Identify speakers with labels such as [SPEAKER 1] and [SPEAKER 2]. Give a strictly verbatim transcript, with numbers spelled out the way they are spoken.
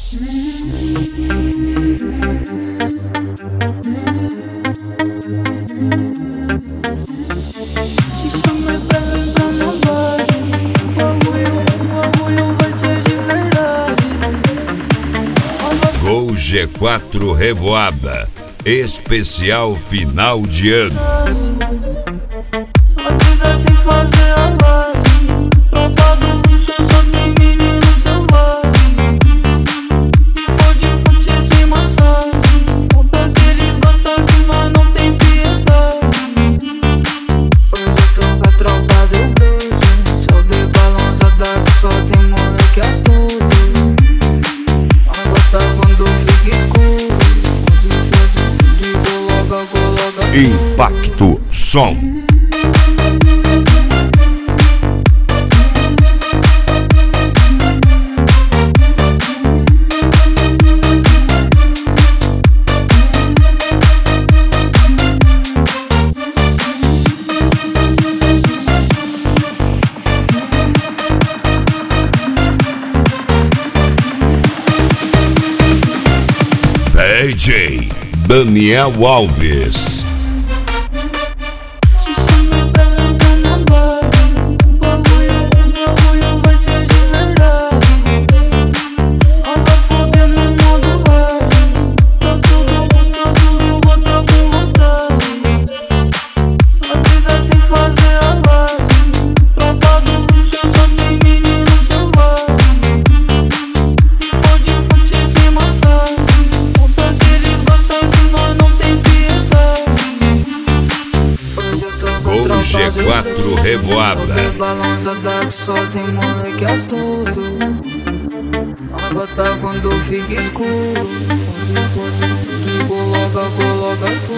[SPEAKER 1] Gol G quatro Revoada, especial final de ano.
[SPEAKER 2] A vida sem fazer alarde, prova do luxo, só tem menino selvagem. E for de fute sem massagem, conta que eles gostam de mas não tem piedade. Hoje eu tô com a tropa do beijo, sobre balançada que só tem moleque astuto. Mas gosta quando fica escuro, de coloca, coloca.
[SPEAKER 1] Impacto Som. D J Daniel Alves. G quatro Revoada.
[SPEAKER 2] Balançada que só tem moleque astuto. Agora tá quando fica escuro. Coloca, coloca.